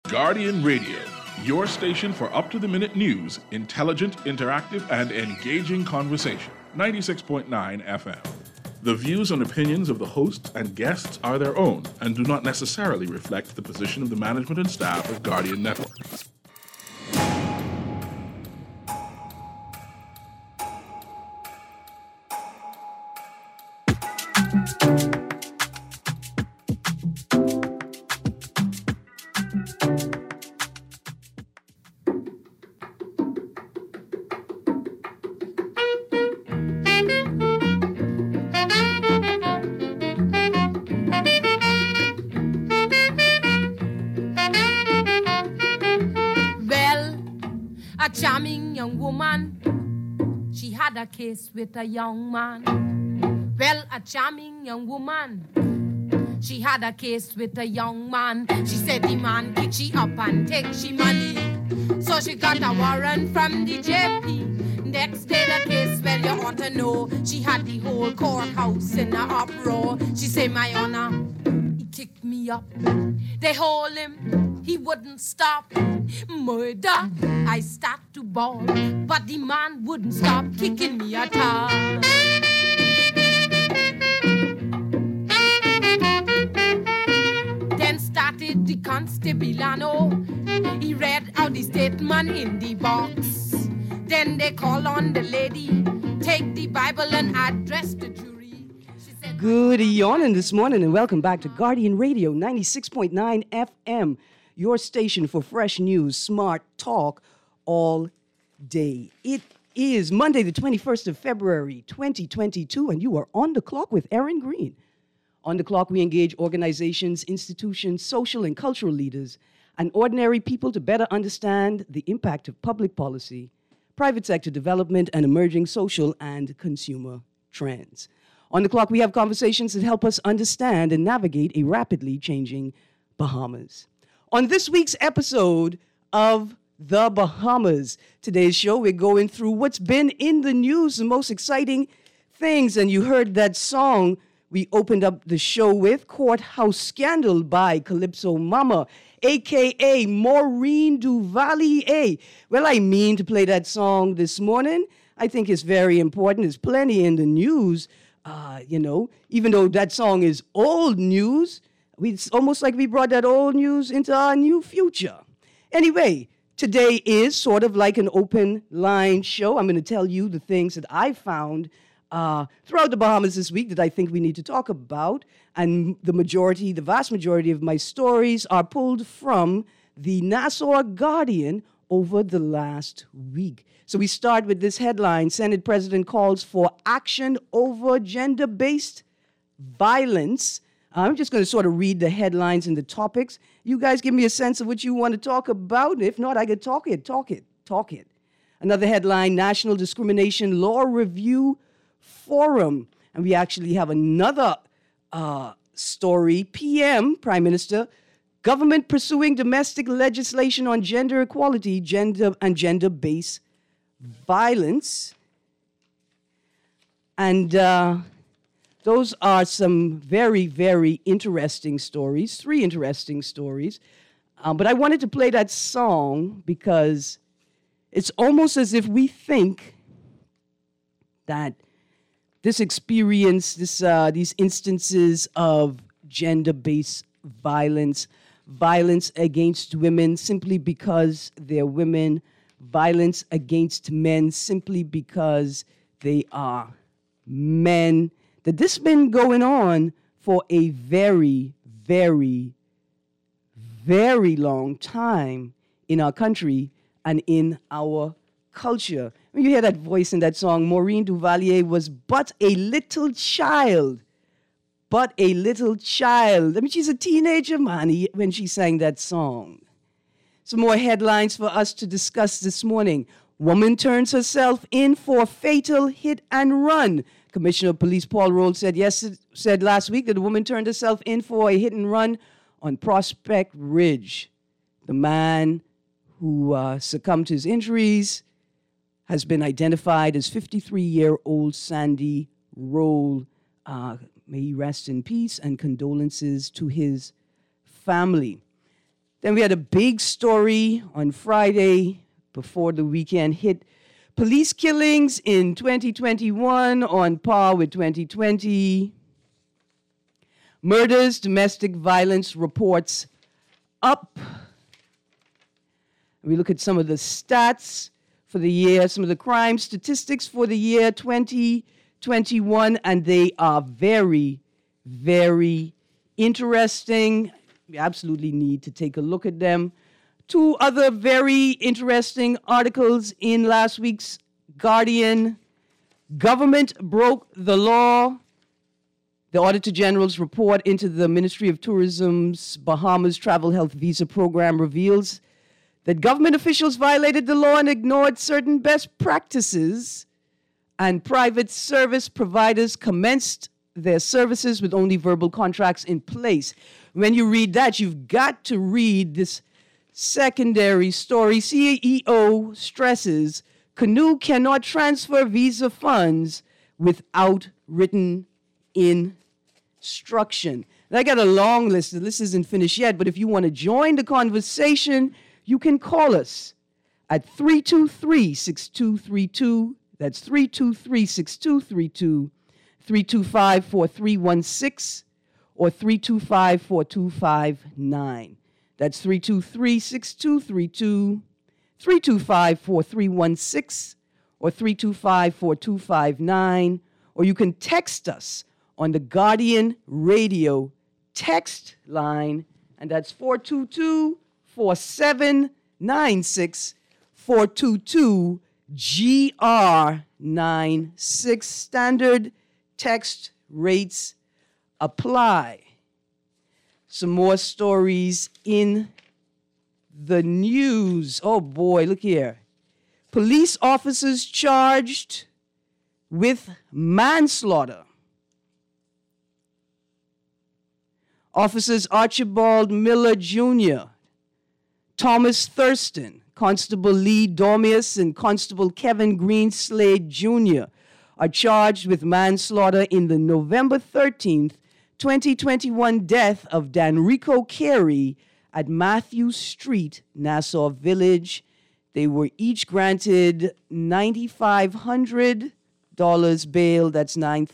Guardian Radio, your station for up-to-the-minute news, intelligent, interactive, and engaging conversation. 96.9 FM. The views and opinions of the hosts and guests are their own and do not necessarily reflect the position of the management and staff of Guardian Network. Case with a young man. Well, a charming young woman. She had a case with a young man. She said the man kick she up and take she money. So she got a warrant from the JP. Next day the case, well, you ought to know. She had the whole courthouse in a uproar. She say, my honor, he kicked me up. They hold him, he wouldn't stop. Murder, I start to bawl, but the man wouldn't stop kicking me at all. Then started the constabilano. He read out the statement in the box. Then they call on the lady, take the Bible and address the jury. Good evening this morning and welcome back to Guardian Radio 96.9 FM. Your station for fresh news, smart talk all day. It is Monday, the 21st of February, 2022, and you are on the clock with Erin Green. On the clock, we engage organizations, institutions, social and cultural leaders, and ordinary people to better understand the impact of public policy, private sector development, and emerging social and consumer trends. On the clock, we have conversations that help us understand and navigate a rapidly changing Bahamas. On this week's episode of The Bahamas, today's show, we're going through what's been in the news, the most exciting things. And you heard that song we opened up the show with, Courthouse Scandal by Calypso Mama, a.k.a. Maureen Duvalier. Well, I mean to play that song this morning. I think it's very important. There's plenty in the news, even though that song is old news. It's almost like we brought that old news into our new future. Anyway, today is sort of like an open line show. I'm going to tell you the things that I found throughout the Bahamas this week that I think we need to talk about. And the vast majority of my stories are pulled from the Nassau Guardian over the last week. So we start with this headline: Senate President calls for action over gender-based violence. I'm just going to sort of read the headlines and the topics. You guys give me a sense of what you want to talk about. If not, I could talk it. Another headline: National Discrimination Law Review Forum. And we actually have another story. PM, Prime Minister, government pursuing domestic legislation on gender equality, gender-based violence. And those are some very, very interesting stories, 3 interesting stories. But I wanted to play that song because it's almost as if we think that this experience, these instances of gender-based violence, violence against women simply because they're women, violence against men simply because they are men, that this has been going on for a very, very, very long time in our country and in our culture. When you hear that voice in that song, Maureen Duvalier was but a little child. But a little child. I mean, she's a teenager, man, when she sang that song. Some more headlines for us to discuss this morning. Woman turns herself in for fatal hit and run. Commissioner of Police Paul Roll said last week that a woman turned herself in for a hit and run on Prospect Ridge. The man who succumbed to his injuries has been identified as 53-year-old Sandy Roll. May he rest in peace, and condolences to his family. Then we had a big story on Friday before the weekend hit. Police killings in 2021 on par with 2020. Murders, domestic violence reports up. We look at some of the stats for the year, some of the crime statistics for the year 2021, and they are very, very interesting. We absolutely need to take a look at them. Two other very interesting articles in last week's Guardian. Government broke the law. The Auditor General's report into the Ministry of Tourism's Bahamas Travel Health Visa Program reveals that government officials violated the law and ignored certain best practices, and private service providers commenced their services with only verbal contracts in place. When you read that, you've got to read this secondary story. CEO stresses Canoe cannot transfer visa funds without written instruction. And I got a long list. The list isn't finished yet, but if you want to join the conversation, you can call us at 323-6232. That's 323-6232, 325-4316, or 325-4259. That's 323-6232, 325-4316, or 325-4259. Or you can text us on the Guardian Radio text line, and that's 422-4796, 422-GR96. Standard text rates apply. Some more stories in the news. Oh boy, look here. Police officers charged with manslaughter. Officers Archibald Miller Jr., Thomas Thurston, Constable Lee Dormius, and Constable Kevin Greenslade Jr. are charged with manslaughter in the November 13th, 2021 death of Danrico Carey at Matthew Street, Nassau Village. They were each granted $9,500 bail. That's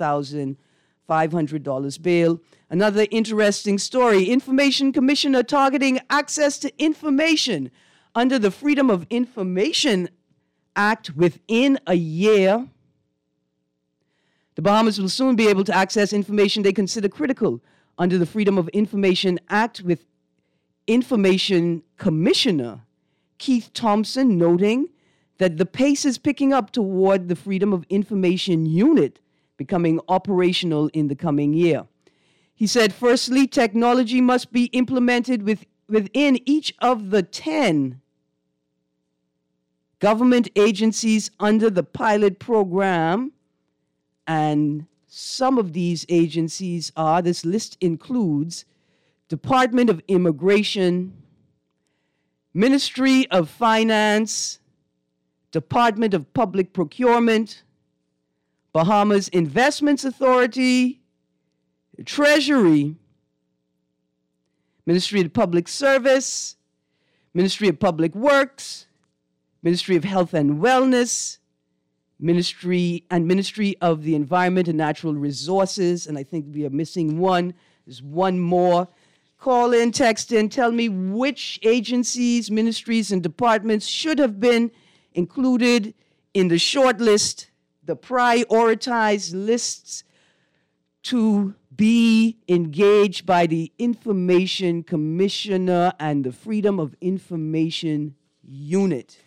$9,500 bail. Another interesting story. Information Commissioner targeting access to information under the Freedom of Information Act within a year. The Bahamas will soon be able to access information they consider critical under the Freedom of Information Act, with Information Commissioner Keith Thompson noting that the pace is picking up toward the Freedom of Information Unit becoming operational in the coming year. He said, firstly, technology must be implemented within each of the 10 government agencies under the pilot program. And some of these agencies are, this list includes Department of Immigration, Ministry of Finance, Department of Public Procurement, Bahamas Investments Authority, Treasury, Ministry of Public Service, Ministry of Public Works, Ministry of Health and Wellness, Ministry of the Environment and Natural Resources, and I think we are missing one. There's one more. Call in, text in, tell me which agencies, ministries, and departments should have been included in the short list, the prioritized lists to be engaged by the Information Commissioner and the Freedom of Information Unit.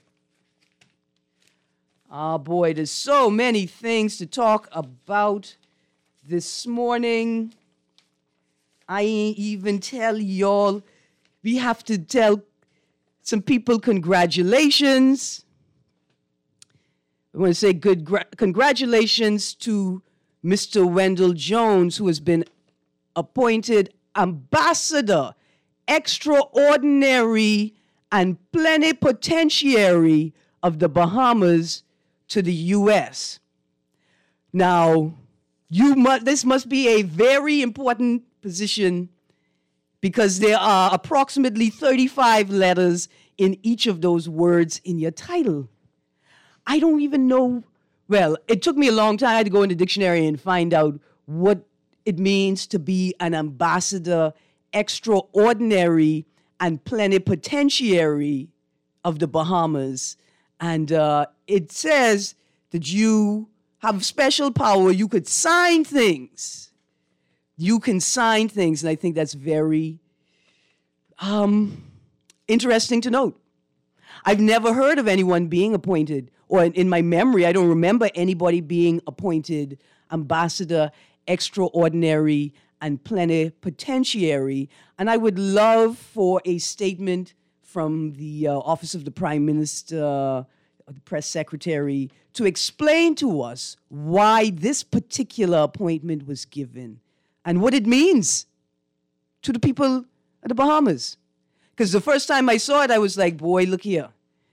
Oh boy, there's so many things to talk about this morning. I ain't even tell y'all. We have to tell some people congratulations. I want to say congratulations to Mr. Wendell Jones, who has been appointed Ambassador Extraordinary and Plenipotentiary of the Bahamas to the U.S. Now, this must be a very important position because there are approximately 35 letters in each of those words in your title. I don't even know. Well, it took me a long time. I had to go in the dictionary and find out what it means to be an ambassador extraordinary and plenipotentiary of the Bahamas. And it says that you have special power. You could sign things. You can sign things. And I think that's very interesting to note. I've never heard of anyone being appointed, or in my memory, I don't remember anybody being appointed ambassador extraordinary and plenipotentiary. And I would love for a statement from the Office of the Prime Minister, the press secretary, to explain to us why this particular appointment was given and what it means to the people of the Bahamas. Because the first time I saw it, I was like, boy, look here.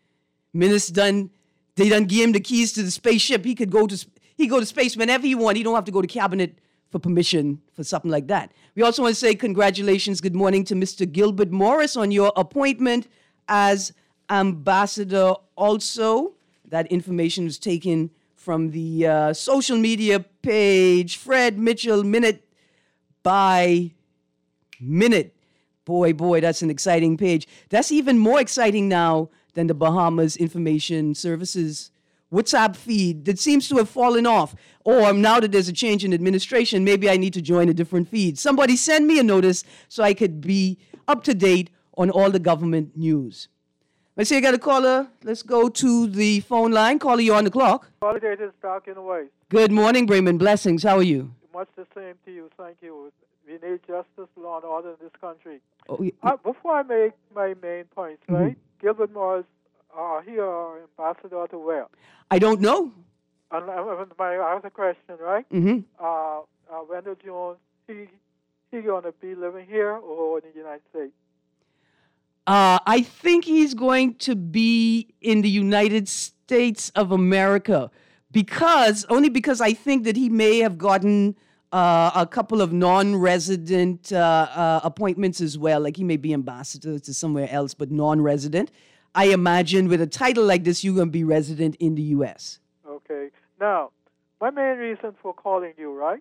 They done give him the keys to the spaceship. He go to space whenever he want. He don't have to go to cabinet for permission for something like that. We also want to say congratulations, good morning to Mr. Gilbert Morris on your appointment as ambassador also. That information was taken from the social media page, Fred Mitchell, minute by minute. Boy, that's an exciting page. That's even more exciting now than the Bahamas Information Services WhatsApp feed that seems to have fallen off. Or now that there's a change in administration, maybe I need to join a different feed. Somebody send me a notice so I could be up to date on all the government news. Let's see, I got a caller. Let's go to the phone line. Caller, you're on the clock. Holiday is dark in a way. Good morning, Bremen. Blessings. How are you? Much the same to you. Thank you. We need justice, law, and order in this country. Oh, yeah. Before I make my main points, right? Gilbert Morris, he are ambassador to where? I don't know. I have a question, right? Wendell Jones, he going to be living here or in the United States? I think he's going to be in the United States of America only because I think that he may have gotten a couple of non-resident appointments as well. Like he may be ambassador to somewhere else, but non-resident. I imagine with a title like this, you're going to be resident in the U.S. Okay. Now, my main reason for calling you, right?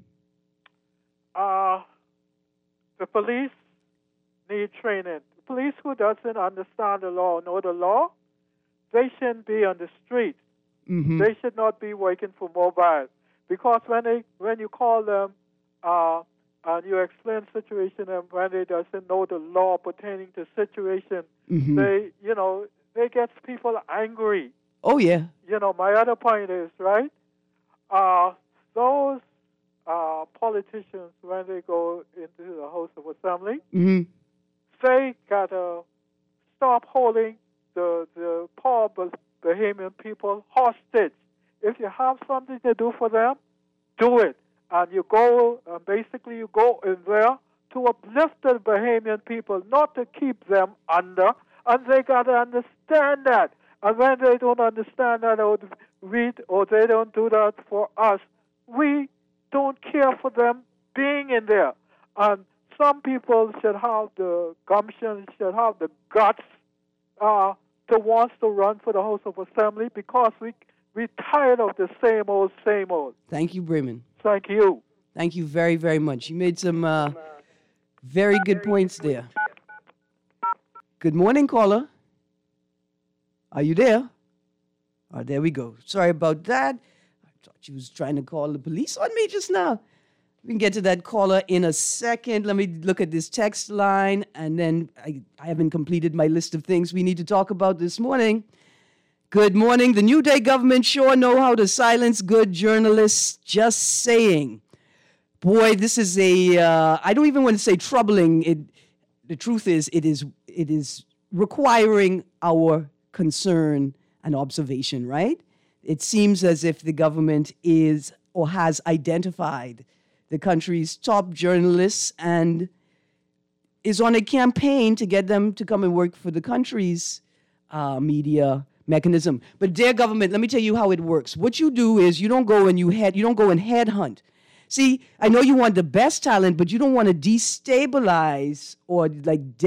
The police need training. The police who doesn't understand the law, know the law, they shouldn't be on the street. They should not be working for mobile. Because when you call them and you explain the situation, and when they doesn't know the law pertaining to situation, they get people angry. Oh, yeah. My other point is, right, those politicians, when they go into the House of Assembly, they got to stop holding the poor Bahamian people hostage. If you have something to do for them, do it. And you go, basically you go in there to uplift the Bahamian people, not to keep them under. And they got to understand that. And when they don't understand that, or they don't do that for us, we don't care for them being in there. And some people should have the gumption, should have the guts to want to run for the House of Assembly, because we're tired of the same old, same old. Thank you, Bremen. Thank you. Thank you very, very much. You made some very good points there. Good morning, caller. Are you there? Oh, there we go. Sorry about that. I thought you was trying to call the police on me just now. We can get to that caller in a second. Let me look at this text line, and then I haven't completed my list of things we need to talk about this morning. Good morning. The New Day government sure know how to silence good journalists. Just saying. Boy, this is I don't even want to say troubling. The truth is, it is requiring our concern and observation, right? It seems as if the government is or has identified the country's top journalists and is on a campaign to get them to come and work for the country's media mechanism. But their government, let me tell you how it works. What you do is you don't go and headhunt. See, I know you want the best talent, but you don't want to destabilize or like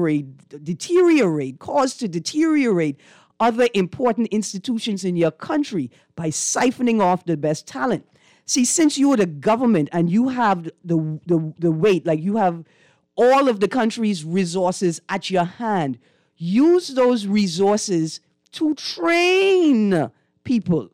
cause to deteriorate other important institutions in your country by siphoning off the best talent. See, since you are the government and you have the weight, like you have all of the country's resources at your hand, use those resources to train people,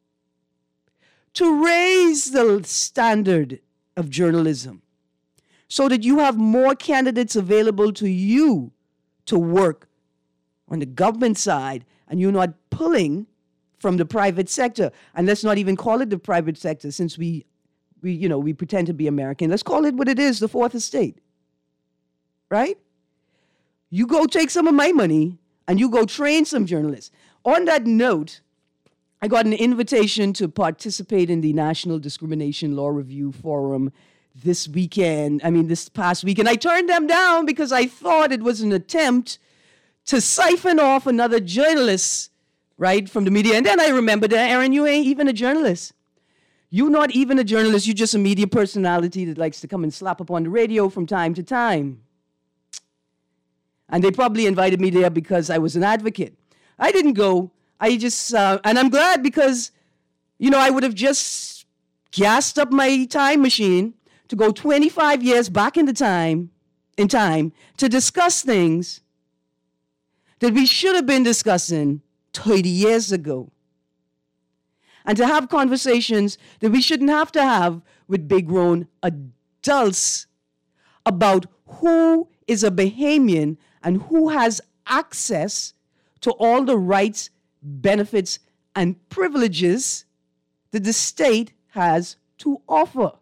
to raise the standard of journalism so that you have more candidates available to you to work on the government side and you're not pulling from the private sector. And let's not even call it the private sector since we pretend to be American. Let's call it what it is, the fourth estate. Right? You go take some of my money and you go train some journalists. On that note, I got an invitation to participate in the National Discrimination Law Review Forum this past weekend. I turned them down because I thought it was an attempt to siphon off another journalist, right, from the media. And then I remembered that, Aaron, you ain't even a journalist. You're not even a journalist. You're just a media personality that likes to come and slap up on the radio from time to time. And they probably invited me there because I was an advocate. I didn't go. I just, and I'm glad because, I would have just gassed up my time machine to go 25 years back in time to discuss things that we should have been discussing 30 years ago. And to have conversations that we shouldn't have to have with big-grown adults about who is a Bahamian and who has access to all the rights, benefits, and privileges that the state has to offer.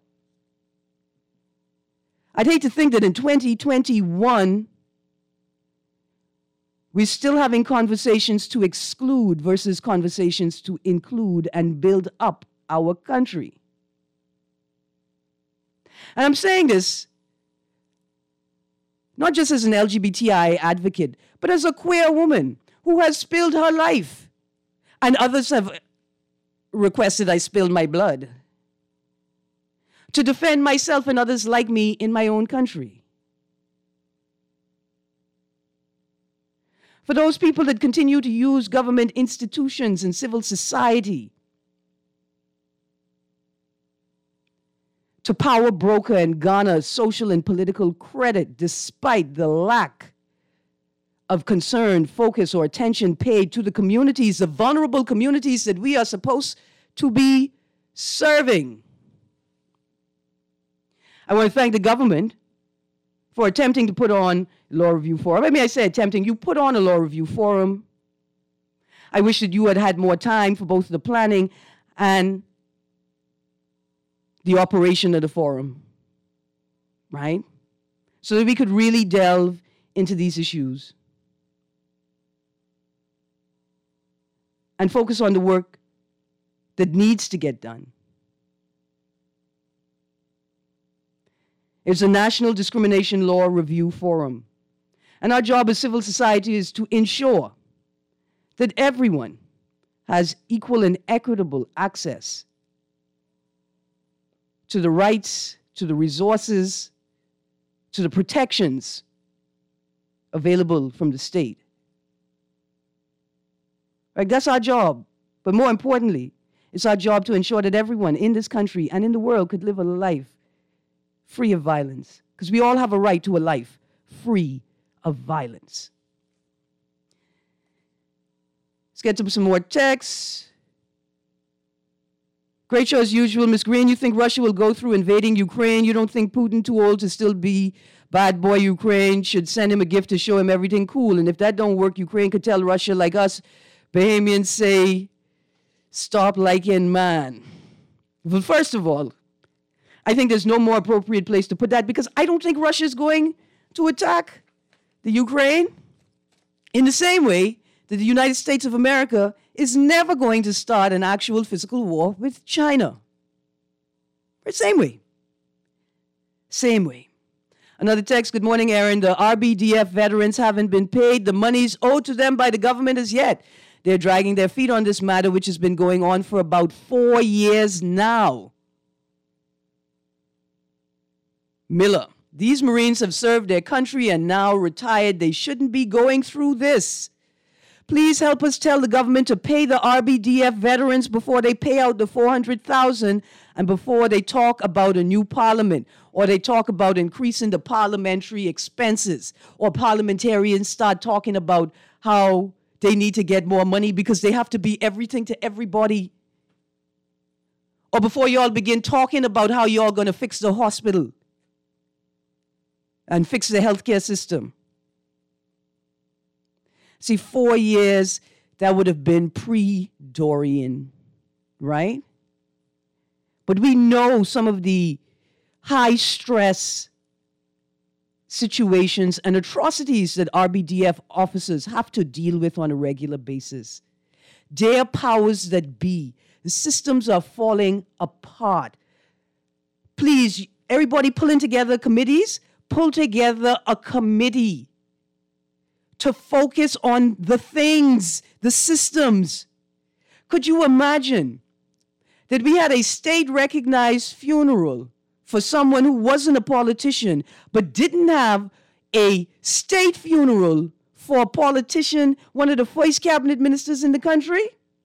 I'd hate to think that in 2021, we're still having conversations to exclude versus conversations to include and build up our country. And I'm saying this not just as an LGBTI advocate, but as a queer woman who has spilled her life. And others have requested I spill my blood to defend myself and others like me in my own country. For those people that continue to use government institutions and civil society to power broker and garner social and political credit despite the lack of concern, focus, or attention paid to the communities, the vulnerable communities that we are supposed to be serving. I want to thank the government for attempting to put on a law review forum. I say attempting, you put on a law review forum. I wish that you had had more time for both the planning and the operation of the forum, right? So that we could really delve into these issues and focus on the work that needs to get done. It's a National Discrimination Law Review Forum. And our job as civil society is to ensure that everyone has equal and equitable access to the rights, to the resources, to the protections available from the state. Right? That's our job. But more importantly, it's our job to ensure that everyone in this country and in the world could live a life free of violence. Because we all have a right to a life free of violence. Let's get to some more texts. Great show as usual. Ms. Green, you think Russia will go through invading Ukraine? You don't think Putin, too old to still be bad boy Ukraine, should send him a gift to show him everything cool? And if that don't work, Ukraine could tell Russia, like us Bahamians say, stop liking man. Well, first of all, I think there's no more appropriate place to put that because I don't think Russia is going to attack the Ukraine in the same way that the United States of America is never going to start an actual physical war with China. Same way. Same way. Another text, good morning, Aaron. The RBDF veterans haven't been paid the monies owed to them by the government as yet. They're dragging their feet on this matter, which has been going on for about 4 years now. Miller. These Marines have served their country and now retired. They shouldn't be going through this. Please help us tell the government to pay the RBDF veterans before they pay out the $400,000 and before they talk about a new parliament or they talk about increasing the parliamentary expenses or parliamentarians start talking about how they need to get more money because they have to be everything to everybody. Or before y'all begin talking about how y'all going to fix the hospital and fix the healthcare system. See, 4 years, that would have been pre-Dorian, right? But we know some of the high-stress situations and atrocities that RBDF officers have to deal with on a regular basis. Their powers that be, the systems are falling apart. Please, everybody pulling together committees, pull together a committee to focus on the things, the systems. Could you imagine that we had a state-recognized funeral for someone who wasn't a politician, but didn't have a state funeral for a politician, one of the first cabinet ministers in the country?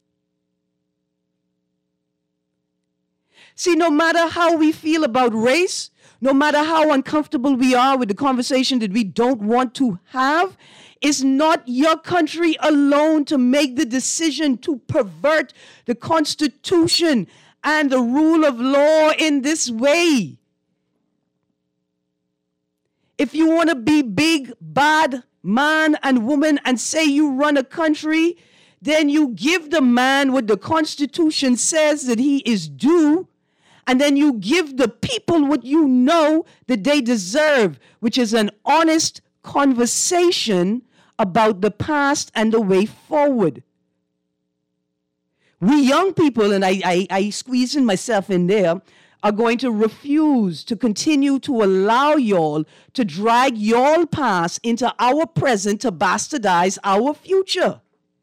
See, no matter how we feel about race, no matter how uncomfortable we are with the conversation that we don't want to have, it's not your country alone to make the decision to pervert the Constitution and the rule of law in this way. If you want to be big, bad man and woman and say you run a country, then you give the man what the Constitution says that he is due, and then you give the people what you know that they deserve, which is an honest conversation about the past and the way forward. We young people, and I squeeze in myself in there, are going to refuse to continue to allow y'all to drag y'all past into our present to bastardize our future.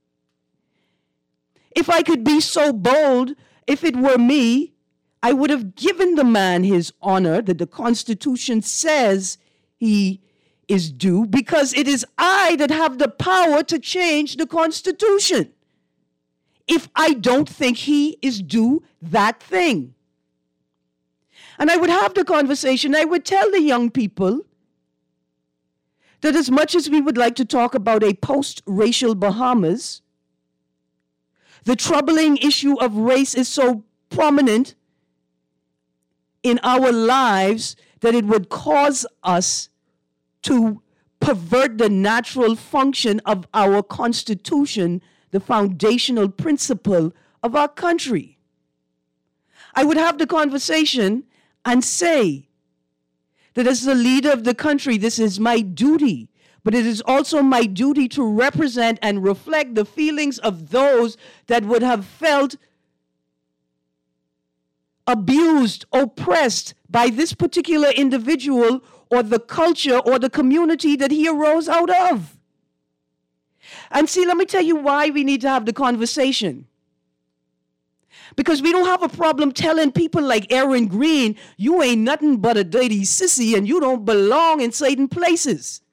If I could be so bold, if it were me, I would have given the man his honor that the Constitution says he is due, because it is I that have the power to change the Constitution if I don't think he is due that thing. And I would have the conversation. I would tell the young people that as much as we would like to talk about a post-racial Bahamas, the troubling issue of race is so prominent in our lives that it would cause us to pervert the natural function of our Constitution, the foundational principle of our country. I would have the conversation and say that as the leader of the country, this is my duty, but it is also my duty to represent and reflect the feelings of those that would have felt abused, oppressed by this particular individual or the culture or the community that he arose out of. And see, let me tell you why we need to have the conversation. Because we don't have a problem telling people like Aaron Green, you ain't nothing but a dirty sissy and you don't belong in certain places.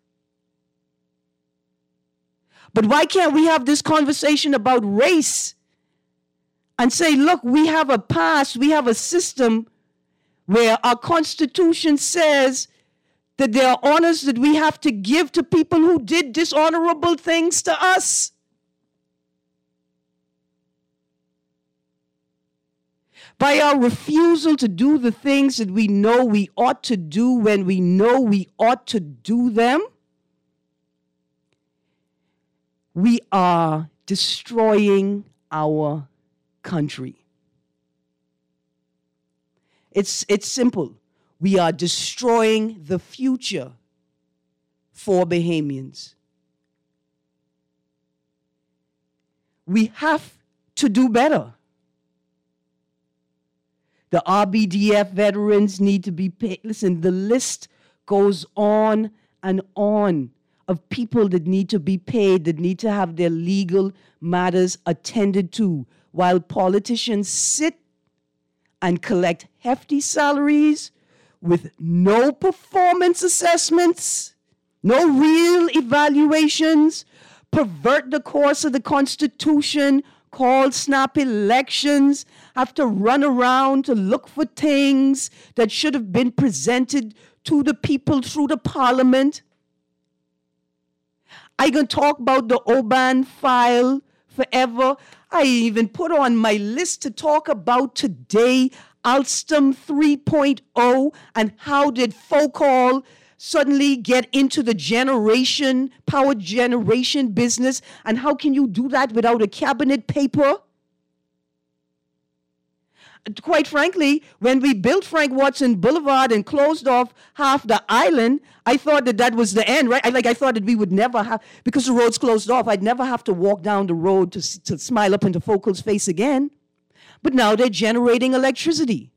But why can't we have this conversation about race and say, look, we have a past, we have a system where our Constitution says that there are honors that we have to give to people who did dishonorable things to us. By our refusal to do the things that we know we ought to do when we know we ought to do them, we are destroying our country. It's simple. We are destroying the future for Bahamians. We have to do better. The RBDF veterans need to be paid. Listen, the list goes on and on of people that need to be paid, that need to have their legal matters attended to, while politicians sit and collect hefty salaries, with no performance assessments, no real evaluations, pervert the course of the Constitution, call snap elections, have to run around to look for things that should have been presented to the people through the parliament. I can talk about the Oban file forever. I even put on my list to talk about today Alstom 3.0 and how did Focol suddenly get into the power generation business, and how can you do that without a cabinet paper? Quite frankly, when we built Frank Watson Boulevard and closed off half the island, I thought that was the end, right? I thought that we would never have, because the roads closed off, I'd never have to walk down the road to smile up into Focal's face again. But now they're generating electricity.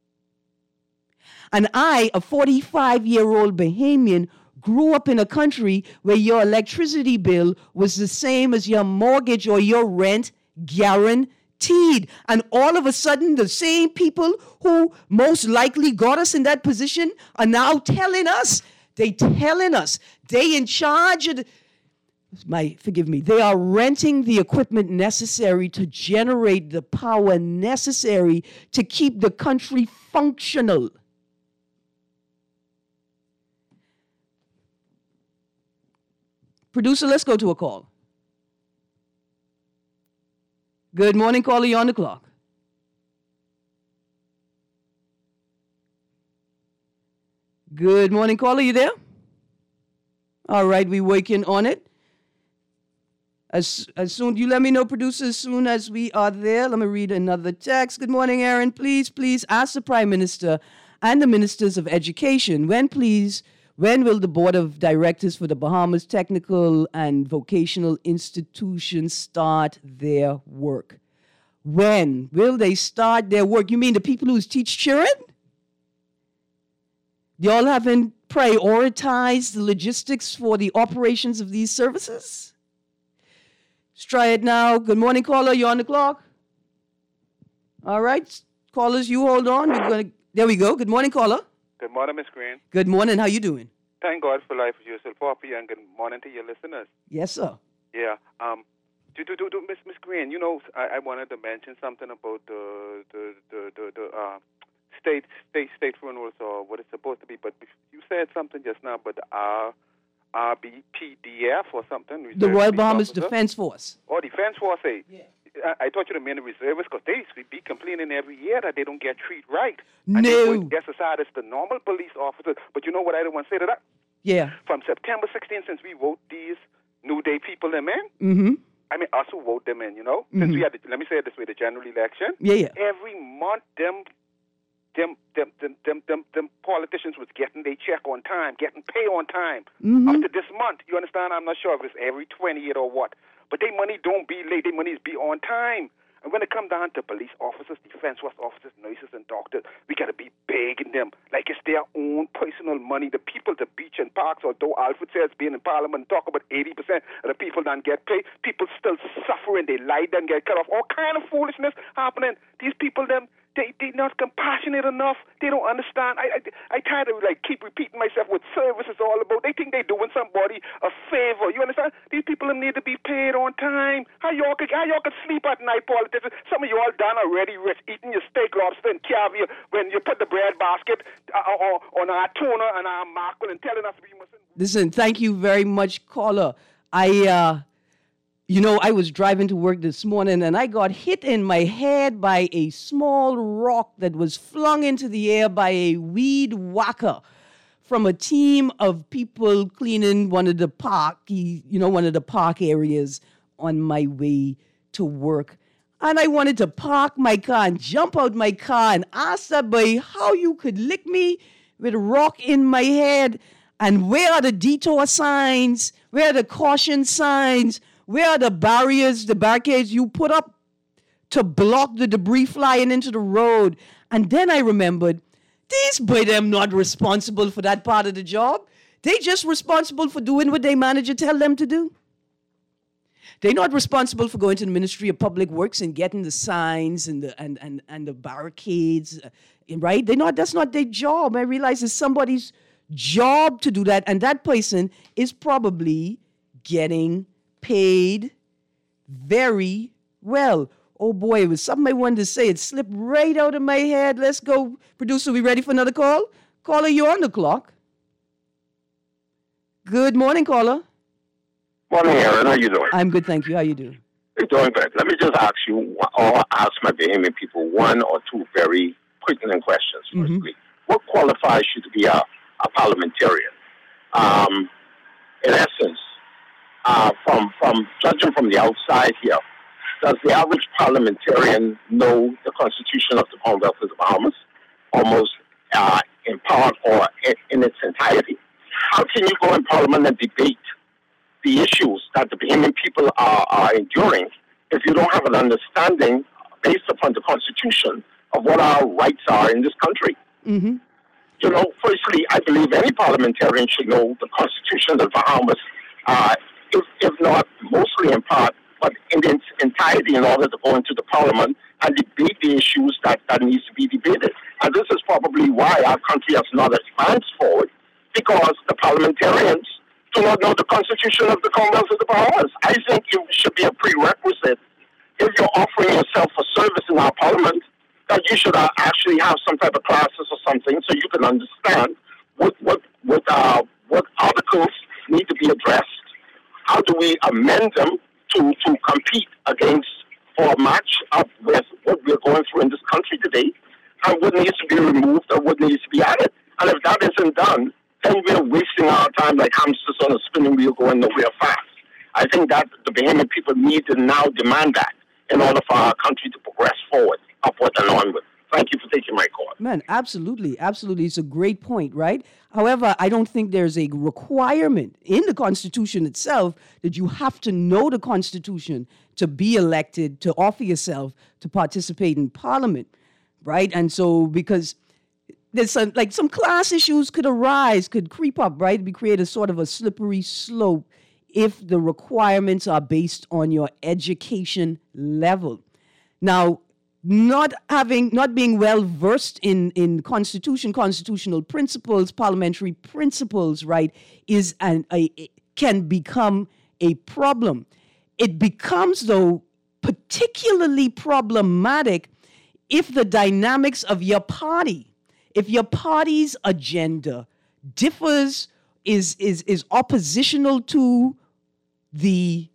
And I, a 45-year-old Bahamian, grew up in a country where your electricity bill was the same as your mortgage or your rent, guaranteed. And all of a sudden, the same people who most likely got us in that position are now telling us, they in charge of they are renting the equipment necessary to generate the power necessary to keep the country functional. Producer, let's go to a call. Good morning, caller. You're on the clock. Good morning, caller. You there? All right, we're working on it. As soon, you let me know, producer, as soon as we are there. Let me read another text. Good morning, Aaron. Please ask the Prime Minister and the Ministers of Education, when will the Board of Directors for the Bahamas Technical and Vocational Institution start their work? When will they start their work? You mean the people who teach children? Y'all haven't prioritized the logistics for the operations of these services? Let's try it now. Good morning, caller. You're on the clock. All right. Callers, you hold on. There we go. Good morning, caller. Good morning, Miss Green. Good morning. How you doing? Thank God for life, yourself, Poppy, and good morning to your listeners. Yes, sir. Yeah. Miss Green, you know, I wanted to mention something about the state funerals or what it's supposed to be, but you said something just now about the RBPDF or something. The Royal Bahamas Defense Force. Oh, Defense Force, eh? Yeah. I thought you meant the reservists, because they be complaining every year that they don't get treated right. No. And they guess aside as the normal police officers. But you know what I don't want to say to that? Yeah. From September 16th, since we vote these New Day people them in, I mean, us who vote them in, you know, since we had, let me say it this way, the general election. Yeah. Every month, them politicians was getting their check on time, getting pay on time. Up to this month, you understand? I'm not sure if it's every 20th or what. But their money don't be late. Their money is be on time. And when it comes down to police officers, defense force officers, nurses, and doctors, we got to be begging them like it's their own personal money. The people, the beach and parks, although Alfred says being in Parliament, talk about 80% of the people don't get paid, people still suffering. They lie and get cut off. All kind of foolishness happening. These people, they're not compassionate enough. They don't understand. I try to keep repeating myself what service is all about. They think they're doing somebody a favor. You understand? These people need to be paid on time. How y'all could sleep at night, politicians? Some of y'all done already rich, eating your steak, lobster, and caviar when you put the bread basket on our tuna and our mackerel and telling us we mustn't. Listen, thank you very much, caller. I was driving to work this morning and I got hit in my head by a small rock that was flung into the air by a weed whacker from a team of people cleaning one of the park areas on my way to work. And I wanted to park my car and jump out my car and ask that boy how you could lick me with a rock in my head. And where are the detour signs? Where are the caution signs? Where are the barriers, the barricades you put up to block the debris flying into the road? And then I remembered, these boys them not responsible for that part of the job. They just responsible for doing what their manager tell them to do. They're not responsible for going to the Ministry of Public Works and getting the signs and the barricades, right? That's not their job. I realize it's somebody's job to do that, and that person is probably getting paid very well. Oh boy, it was something I wanted to say. It slipped right out of my head. Let's go. Producer, we ready for another call? Caller, you're on the clock. Good morning, caller. Morning, Aaron. How you doing? I'm good, thank you. How you doing? You're doing good. Let me just ask you, or ask my Bahamian people, one or two very pertinent questions. Firstly, what qualifies you to be a parliamentarian? In essence, from judging from the outside here, does the average parliamentarian know the Constitution of the Commonwealth of the Bahamas, almost in part or in its entirety? How can you go in Parliament and debate the issues that the Bahamian people are enduring if you don't have an understanding based upon the Constitution of what our rights are in this country? Mm-hmm. You know, firstly, I believe any parliamentarian should know the Constitution of the Bahamas, if not mostly in part, but in its entirety in order to go into the Parliament and debate the issues that needs to be debated. And this is probably why our country has not advanced forward, because the parliamentarians do not know the Constitution of the Commonwealth of the Bahamas. I think it should be a prerequisite, if you're offering yourself for service in our Parliament, that you should actually have some type of classes or something so you can understand what articles need to be addressed. How do we amend them to compete against or match up with what we're going through in this country today, and what needs to be removed or what needs to be added? And if that isn't done, then we're wasting our time like hamsters on a spinning wheel going nowhere fast. I think that the Bahamian people need to now demand that in order for our country to progress forward, upward and onward. Thank you for taking my call. Man, absolutely. Absolutely. It's a great point, right? However, I don't think there's a requirement in the Constitution itself that you have to know the Constitution to be elected, to offer yourself to participate in Parliament, right? And so because there's some class issues could arise, could creep up, right? We create a sort of a slippery slope if the requirements are based on your education level. Now, not being well versed in constitutional principles, parliamentary principles, right, can become a problem. It becomes, though, particularly problematic if the dynamics of your party, if your party's agenda differs, is oppositional to the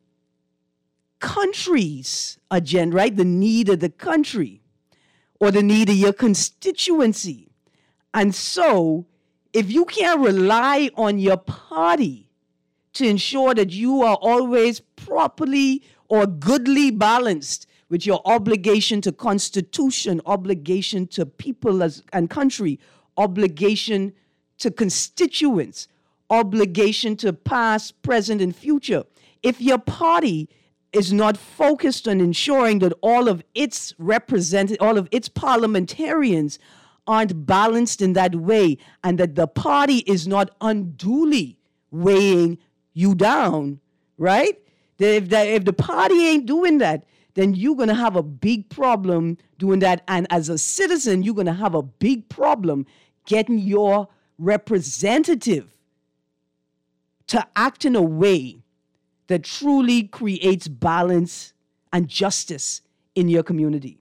country's agenda, right? The need of the country or the need of your constituency. And so, if you can't rely on your party to ensure that you are always properly or goodly balanced with your obligation to Constitution, obligation to people and country, obligation to constituents, obligation to past, present, and future, if your party is not focused on ensuring that all of its parliamentarians aren't balanced in that way, and that the party is not unduly weighing you down, right? If the party ain't doing that, then you're going to have a big problem doing that. And as a citizen, you're going to have a big problem getting your representative to act in a way that truly creates balance and justice in your community.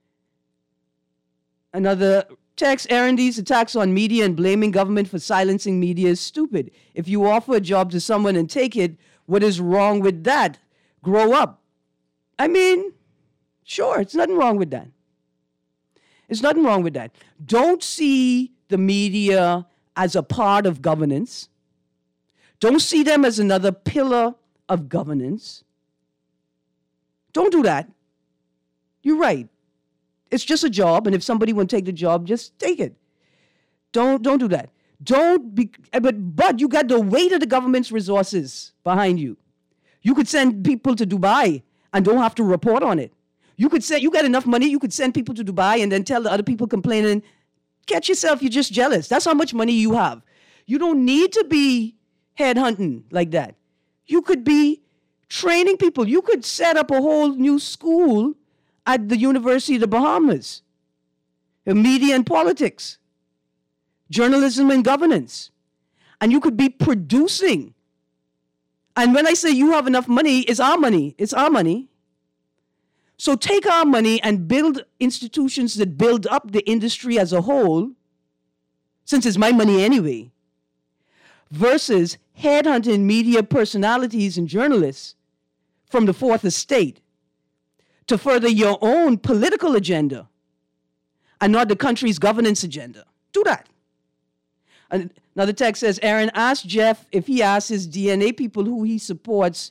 Another text, Aaron, these attacks on media and blaming government for silencing media is stupid. If you offer a job to someone and take it, what is wrong with that? Grow up. I mean, sure, it's nothing wrong with that. It's nothing wrong with that. Don't see the media as a part of governance. Don't see them as another pillar of governance. Don't do that. You're right. It's just a job, and if somebody won't take the job, just take it. Don't do that. But you got the weight of the government's resources behind you. You could send people to Dubai and don't have to report on it. You got enough money, you could send people to Dubai and then tell the other people complaining, catch yourself, you're just jealous. That's how much money you have. You don't need to be headhunting like that. You could be training people. You could set up a whole new school at the University of the Bahamas. Media and politics, journalism and governance. And you could be producing. And when I say you have enough money, it's our money. It's our money. So take our money and build institutions that build up the industry as a whole, since it's my money anyway, versus headhunting media personalities and journalists from the fourth estate to further your own political agenda and not the country's governance agenda. Do that. And another text says, Aaron, ask Jeff if he asks his DNA people who he supports.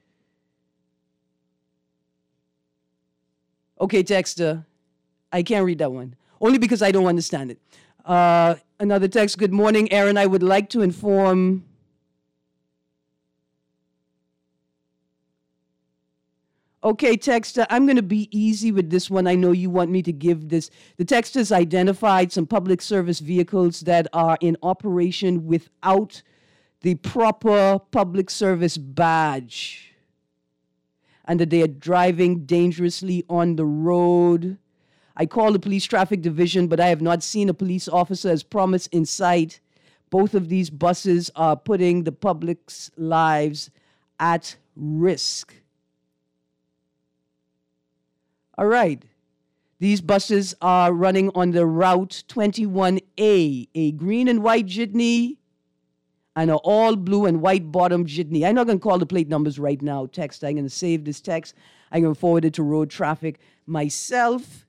Okay, texter, I can't read that one. Only because I don't understand it. Another text, good morning, Aaron. I would like to inform... Okay, texter, I'm going to be easy with this one. I know you want me to give this. The texter's identified some public service vehicles that are in operation without the proper public service badge, and that they are driving dangerously on the road. I called the police traffic division, but I have not seen a police officer as promised in sight. Both of these buses are putting the public's lives at risk. All right. These buses are running on the Route 21A, a green and white jitney and an all blue and white bottom jitney. I'm not going to call the plate numbers right now. Text. I'm going to save this text. I'm going to forward it to road traffic myself.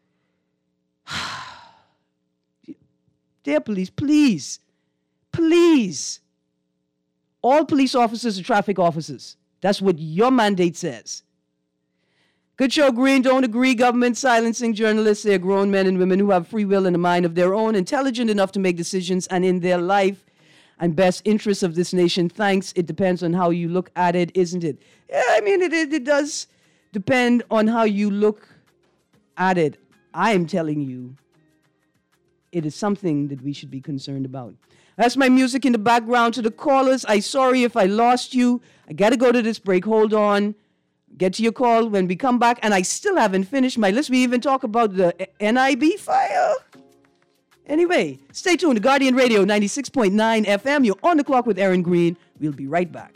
Dear police, please, please. All police officers are traffic officers. That's what your mandate says. Good show, Green. Don't agree. Government silencing journalists. They're grown men and women who have free will and a mind of their own, intelligent enough to make decisions and in their life and best interests of this nation. Thanks. It depends on how you look at it, isn't it? Yeah, I mean, it does depend on how you look at it. I am telling you, it is something that we should be concerned about. That's my music in the background. To the callers, I'm sorry if I lost you. I got to go to this break. Hold on. Get to your call when we come back. And I still haven't finished my list. We even talk about the NIB fire. Anyway, stay tuned to Guardian Radio 96.9 FM. You're on the clock with Aaron Green. We'll be right back.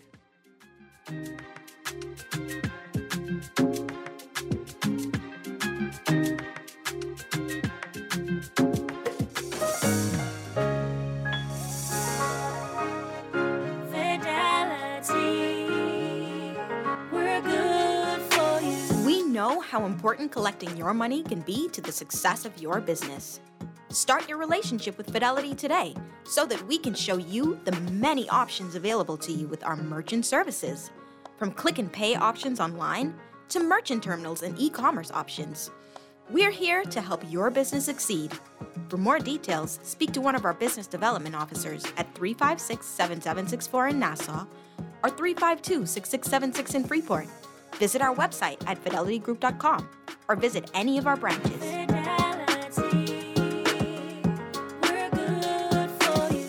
Know how important collecting your money can be to the success of your business. Start your relationship with Fidelity today so that we can show you the many options available to you with our merchant services. From click and pay options online to merchant terminals and e-commerce options. We're here to help your business succeed. For more details, speak to one of our business development officers at 356-7764 in Nassau or 352-6676 in Freeport. Visit our website at fidelitygroup.com or visit any of our branches. Fidelity, we're good for you.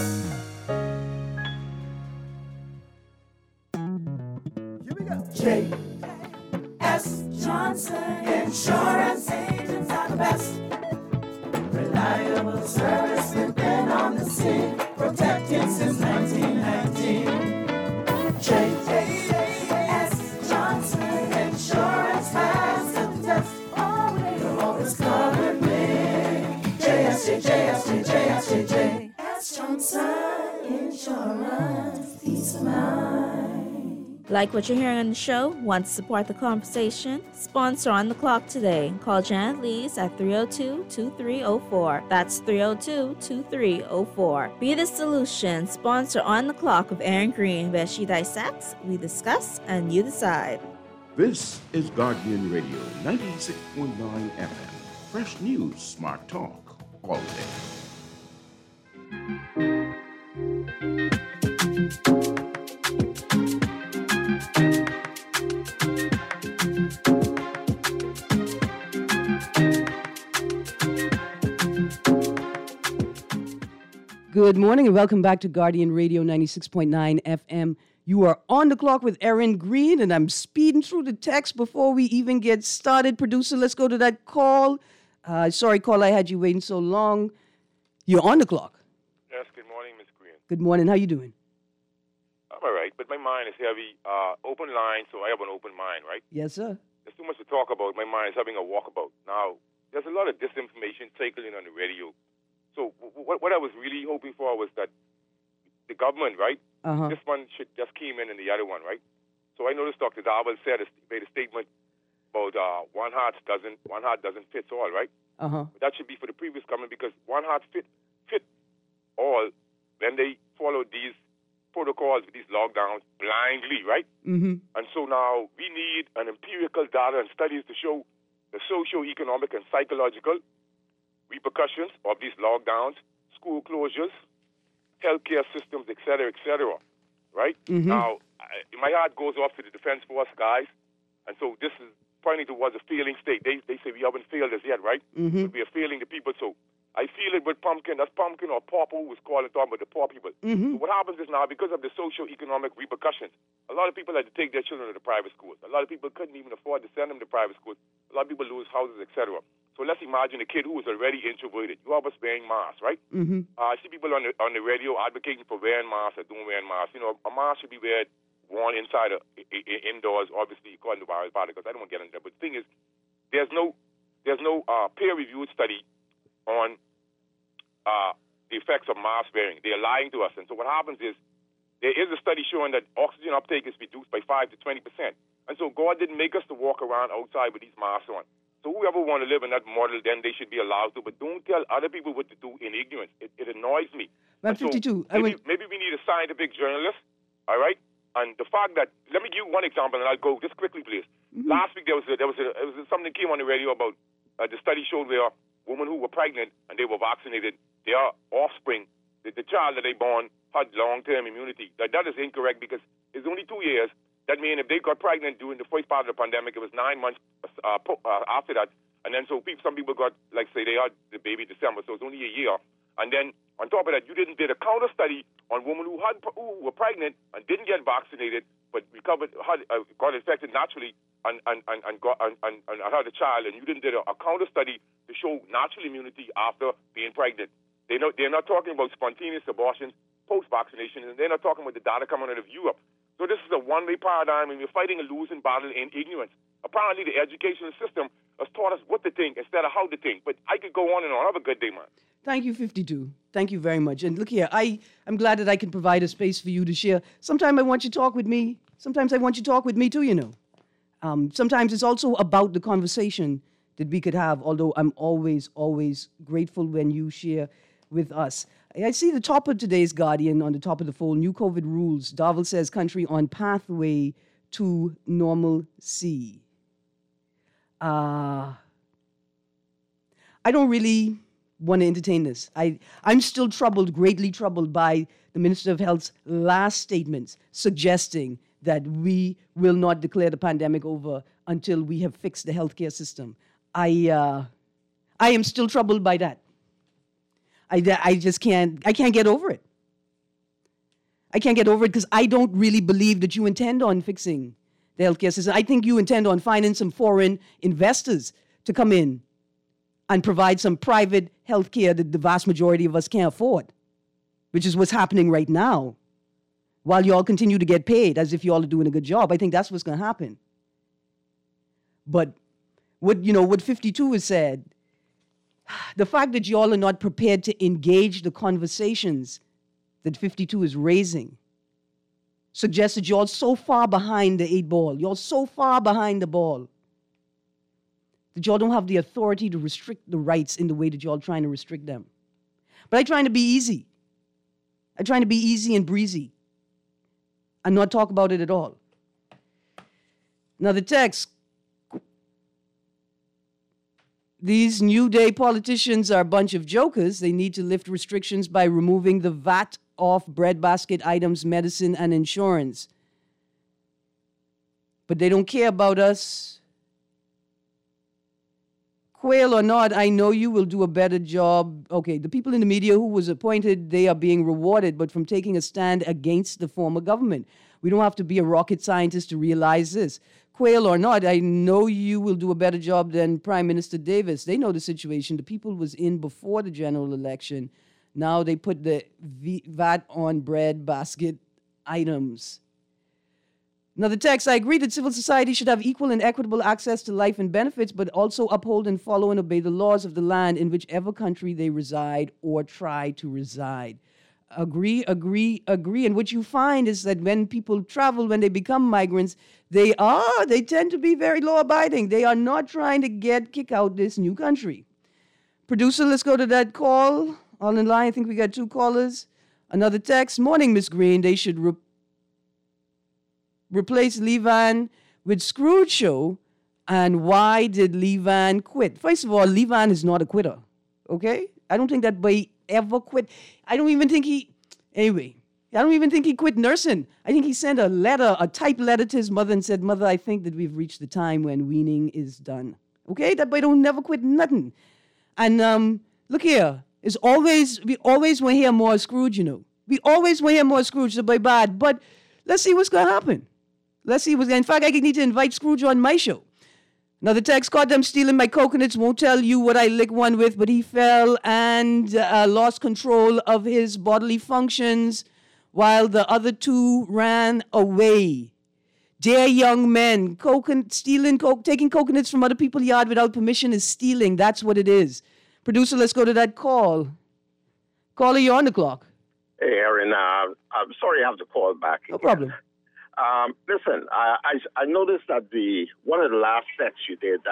Here we go. J.S. Johnson Insurance Agents are the best. Reliable service, we've been on the scene, protecting since 1919. J.S. Johnson Insurance has the test. You'll always cover me. J.S. Johnson Insurance, peace of mind. Like what you're hearing on the show? Want to support the conversation? Sponsor On the Clock today. Call Janet Lees at 302-2304. That's 302-2304. Be the solution. Sponsor On the Clock with Aaron Green, where she dissects, we discuss, and you decide. This is Guardian Radio 96.9 FM. Fresh news, smart talk, all day. Good morning and welcome back to Guardian Radio 96.9 FM, You are on the clock with Erin Green, and I'm speeding through the text before we even get started. Producer, let's go to that call. Sorry, call, I had you waiting so long. You're on the clock. Yes, good morning, Ms. Green. Good morning. How you doing? I'm all right, but my mind is heavy. Open line, so I have an open mind, right? Yes, sir. There's too much to talk about. My mind is having a walkabout. Now, there's a lot of disinformation circling on the radio. So what I was really hoping for was that the government, right? This one just came in and the other one, right? So I noticed Dr. Darwell made a statement about one heart doesn't fit all, right? But that should be for the previous government because one heart fit all when they followed these protocols with these lockdowns blindly, right? And so now we need an empirical data and studies to show the socio-economic and psychological repercussions of these lockdowns, school closures, healthcare systems, et cetera, right? Now, my heart goes off to the Defense Force guys, and so this is pointing towards a failing state. They say we haven't failed as yet, right? But we are failing the people, so I feel it with Pumpkin. That's Pumpkin or Pauper who was calling talking about the poor people. So what happens is now, because of the socio-economic repercussions, a lot of people had to take their children to the private schools. A lot of people couldn't even afford to send them to private schools. A lot of people lose houses, etc. So let's imagine a kid who was already introverted. You have us wearing masks, right? I see people on the radio advocating for wearing masks or don't wearing masks. You know, a mask should be worn inside indoors, obviously, according to virus particles. I don't want to get into that. But the thing is, there's no peer-reviewed study on the effects of mask wearing. They're lying to us. And so what happens is there is a study showing that oxygen uptake is reduced by 5 to 20%. And so God didn't make us to walk around outside with these masks on. So whoever want to live in that model, then they should be allowed to. But don't tell other people what to do in ignorance. It annoys me. I'm 52. So maybe we need a scientific journalist, all right? And the fact that, let me give you one example, and I'll go just quickly, please. Last week there was something that came on the radio about the study showed where women who were pregnant and they were vaccinated, their offspring, the child that they born, had long-term immunity. That is incorrect because it's only 2 years. That means if they got pregnant during the first part of the pandemic, it was 9 months after that. And then some people got, like, say, they had the baby December, so it's only a year. And then on top of that, you did a counter study on women who were pregnant and didn't get vaccinated, but recovered, got infected naturally and had a child, and you didn't do a counter study to show natural immunity after being pregnant. They're not talking about spontaneous abortions post-vaccination, and they're not talking about the data coming out of Europe. So this is a one-way paradigm, and we're fighting a losing battle in ignorance. Apparently, the educational system has taught us what to think instead of how to think. But I could go on and on. Have a good day, man. Thank you, 52. Thank you very much. And look here, I'm glad that I can provide a space for you to share. Sometimes I want you to talk with me. Sometimes I want you to talk with me too, you know. Sometimes it's also about the conversation that we could have, although I'm always, always grateful when you share with us. I see the top of today's Guardian on the top of the fold, new COVID rules. Darwell says country on pathway to normalcy. I don't really want to entertain this. I'm still greatly troubled by the Minister of Health's last statements suggesting that we will not declare the pandemic over until we have fixed the healthcare system. I am still troubled by that. I just can't get over it. I can't get over it because I don't really believe that you intend on fixing the healthcare system. I think you intend on finding some foreign investors to come in and provide some private healthcare that the vast majority of us can't afford, which is what's happening right now, while y'all continue to get paid as if y'all are doing a good job. I think that's what's going to happen. But what 52 has said, the fact that y'all are not prepared to engage the conversations that 52 is raising suggests that y'all so far behind the 8 ball, y'all so far behind the ball, that y'all don't have the authority to restrict the rights in the way that y'all are trying to restrict them. But I'm trying to be easy. I'm trying to be easy and breezy and not talk about it at all. Now the text, these New Day politicians are a bunch of jokers. They need to lift restrictions by removing the VAT off breadbasket items, medicine, and insurance. But they don't care about us. Quail or not, I know you will do a better job. Okay, the people in the media who was appointed, they are being rewarded, but from taking a stand against the former government. We don't have to be a rocket scientist to realize this. Quayle or not, I know you will do a better job than Prime Minister Davis. They know the situation. The people was in before the general election. Now they put the VAT on bread basket items. Another text, I agree that civil society should have equal and equitable access to life and benefits, but also uphold and follow and obey the laws of the land in whichever country they reside or try to reside. Agree. And what you find is that when people travel, when they become migrants, they tend to be very law-abiding. They are not trying to kick out this new country. Producer, let's go to that call. On the line, I think we got 2 callers. Another text, morning, Miss Green. They should replace Levan with Scrooge Show. And why did Levan quit? First of all, Levan is not a quitter, okay? I don't think that boy ever quit. I don't even think he quit nursing. I think he sent a typed letter to his mother and said, Mother, I think that we've reached the time when weaning is done. Okay? That boy don't never quit nothing. And look here, we always want to hear more Scrooge, you know. We always want to hear more Scrooge, the boy bad. But let's see what's going to happen. In fact, I need to invite Scrooge on my show. Another text, caught them stealing my coconuts, won't tell you what I licked one with, but he fell and lost control of his bodily functions while the other 2 ran away. Dear young men, taking coconuts from other people's yard without permission is stealing. That's what it is. Producer, let's go to that call. Caller, you're on the clock. Hey, Aaron, I'm sorry I have to call back again. No problem. Listen, I noticed that one of the last sets you did,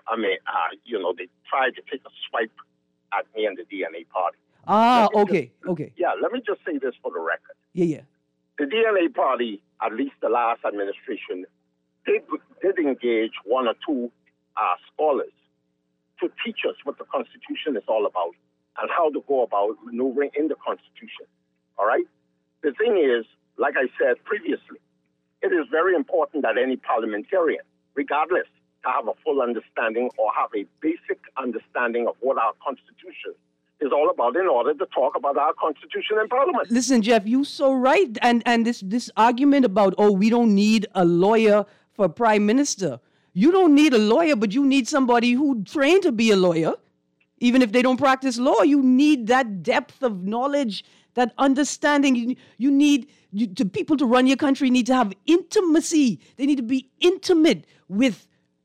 they tried to take a swipe at me and the DNA party. Okay. Yeah, let me just say this for the record. Yeah. The DNA party, at least the last administration, did engage 1 or 2 scholars to teach us what the Constitution is all about and how to go about maneuvering in the Constitution. All right? The thing is, like I said previously, it is very important that any parliamentarian, regardless, to have a full understanding or have a basic understanding of what our Constitution is all about in order to talk about our Constitution in Parliament. Listen, Jeff, you're so right. And this argument about, we don't need a lawyer for Prime Minister. You don't need a lawyer, but you need somebody who trained to be a lawyer. Even if they don't practice law, you need that depth of knowledge, that understanding. People to run your country need to have intimacy. They need to be intimate with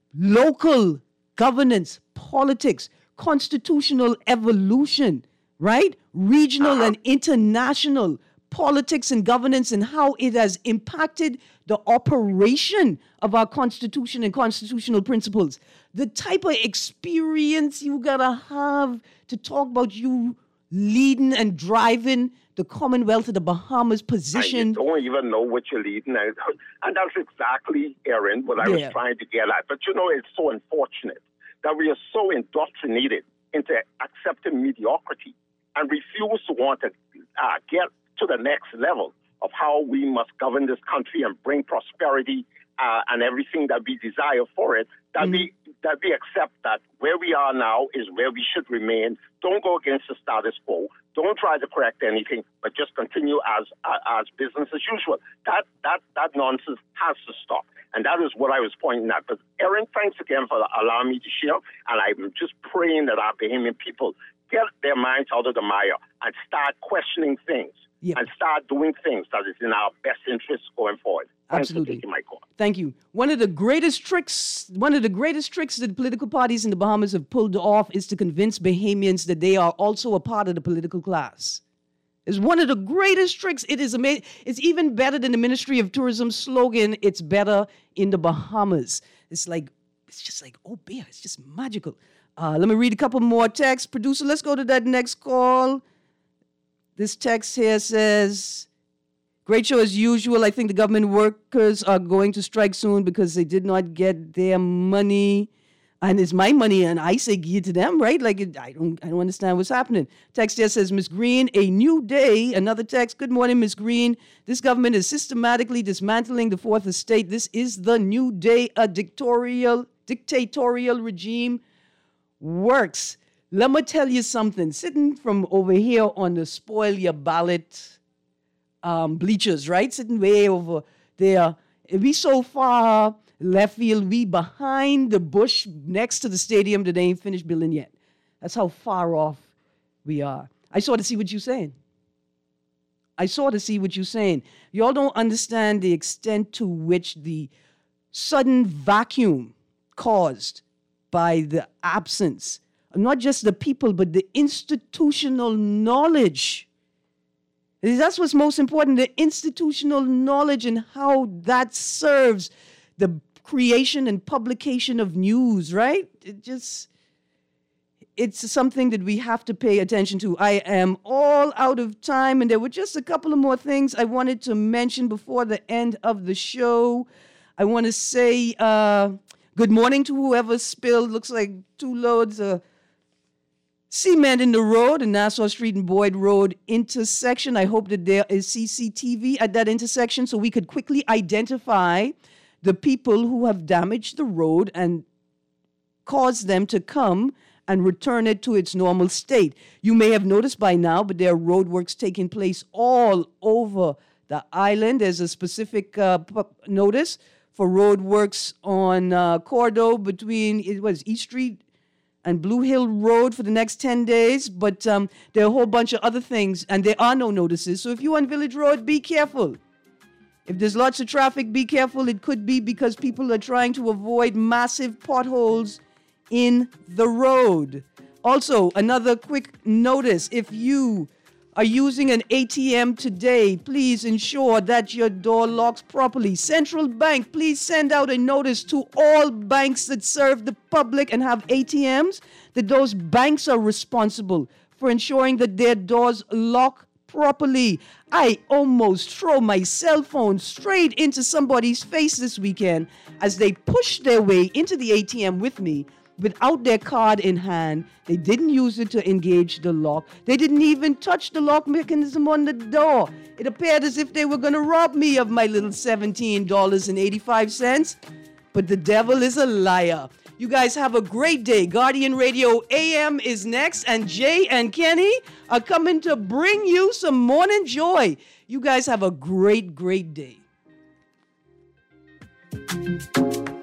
local governance, politics, constitutional evolution, right? Regional and international politics and governance and how it has impacted the operation of our Constitution and constitutional principles. The type of experience you gotta have to talk about you leading and driving the Commonwealth of the Bahamas position. And you don't even know what you're leading. And that's exactly, Aaron, what I was trying to get at. But it's so unfortunate that we are so indoctrinated into accepting mediocrity and refuse to want to get to the next level of how we must govern this country and bring prosperity and everything that we desire for it, that we accept that where we are now is where we should remain. Don't go against the status quo. Don't try to correct anything, but just continue as business as usual. That nonsense has to stop. And that is what I was pointing at. But Aaron, thanks again for allowing me to share. And I'm just praying that our Bahamian people get their minds out of the mire and start questioning things and start doing things that is in our best interest going forward. Thanks Absolutely. for taking my call. Thank you. One of the greatest tricks that political parties in the Bahamas have pulled off is to convince Bahamians that they are also a part of the political class. It's one of the greatest tricks. It is amazing. It's even better than the Ministry of Tourism slogan, "It's better in the Bahamas." It's just like, oh, beer. It's just magical. Let me read a couple more texts. Producer, let's go to that next call. This text here says, great show as usual. I think the government workers are going to strike soon because they did not get their money. And it's my money, and I say give it to them, right? I don't understand what's happening. Text here says, Miss Green, a new day. Another text, good morning, Miss Green. This government is systematically dismantling the Fourth Estate. This is the new day. A dictatorial regime works. Let me tell you something. Sitting from over here on the spoil your ballot bleachers, right? Sitting way over We so far left field, we behind the bush next to the stadium that they ain't finished building yet. That's how far off we are. I saw to see what you're saying. Y'all don't understand the extent to which the sudden vacuum caused by the absence of not just the people, but the institutional knowledge. That's what's most important, the institutional knowledge and how that serves the creation and publication of news, right? It's something that we have to pay attention to. I am all out of time, and there were just a couple of more things I wanted to mention before the end of the show. I want to say good morning to whoever spilled, looks like 2 loads of cement in the road, the Nassau Street and Boyd Road intersection. I hope that there is CCTV at that intersection so we could quickly identify the people who have damaged the road and cause them to come and return it to its normal state. You may have noticed by now, but there are roadworks taking place all over the island. There's a specific notice for roadworks on Cordo between East Street and Blue Hill Road for the next 10 days. But there are a whole bunch of other things, and there are no notices. So if you're on Village Road, be careful. If there's lots of traffic, be careful. It could be because people are trying to avoid massive potholes in the road. Also, another quick notice. If you are using an ATM today, please ensure that your door locks properly. Central Bank, please send out a notice to all banks that serve the public and have ATMs that those banks are responsible for ensuring that their doors lock properly. I almost throw my cell phone straight into somebody's face this weekend as they pushed their way into the ATM with me without their card in hand. They didn't use it to engage the lock. They didn't even touch the lock mechanism on the door. It appeared as if they were going to rob me of my little $17.85. But the devil is a liar. You guys have a great day. Guardian Radio AM is next, and Jay and Kenny are coming to bring you some morning joy. You guys have a great, great day.